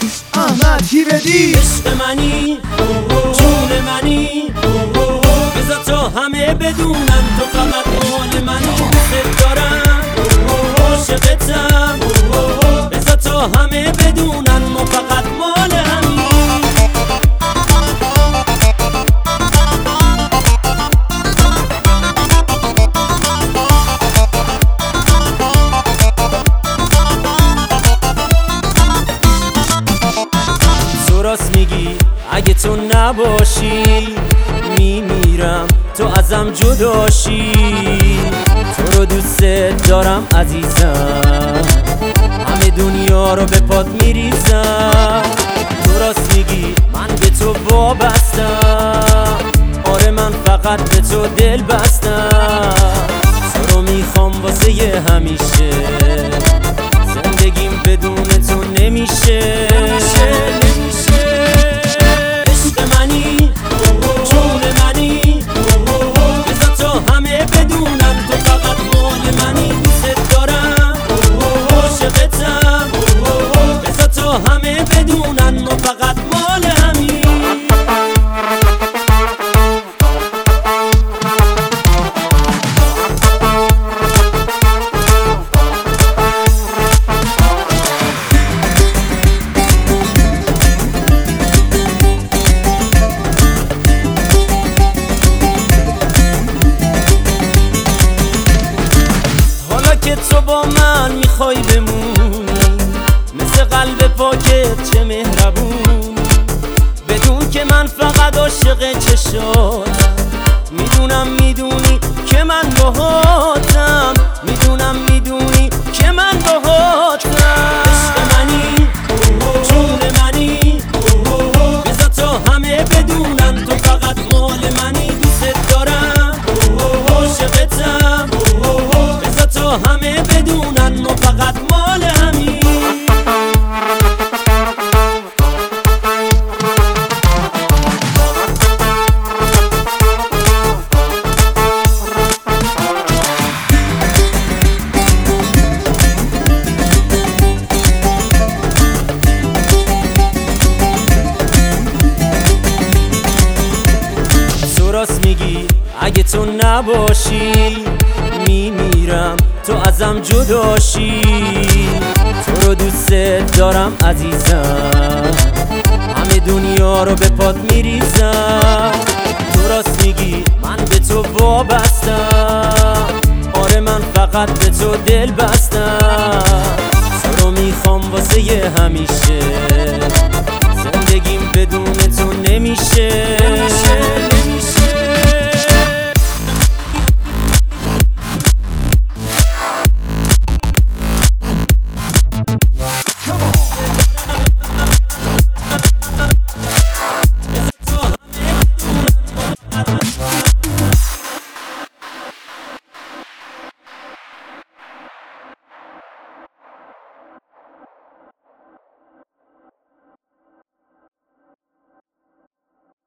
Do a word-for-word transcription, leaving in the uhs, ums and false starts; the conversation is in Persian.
احمد هیره‌دی. عشق منی جون منی بذار تا همه بدونن تو فقط مال منی. دوست دارم عاشقتم بذار تا همه بدونن ما فقط مال همین. راست میگی اگه تو نباشی میمیرم تو ازم جداشی. تو رو دوست دارم عزیزم همه دنیا رو به پات میریزم. تو راست میگی من به تو وابستم آره من فقط به تو دل بستم. تو رو میخوام واسه یه همیشه زندگیم بدون تو نمیشه. همه بدونن ما فقط مال همین. حالا که تو با من میخوای بمونی مثل قلب پاکت چه مهربون، بدون که من فقط عاشق چشاتم. میدونم میدونی که من باهاتم میدونم میدونی که من باهاتم. عشق منی جون منی بذار تا همه بدونن تو فقط مال منی. دوست دارم عاشقتم بذار تا همه بدونن ما فقط مال همین. راست میگی اگه تو نباشی میمیرم تو ازم جداشی. تو رو دوست دارم عزیزم همه دنیا رو به پات میریزم. تو راست میگی من به تو وابستم آره من فقط به تو دل بستم. تو رو میخوام واسه یه همیشه زندگیم بدون تو نمیشه.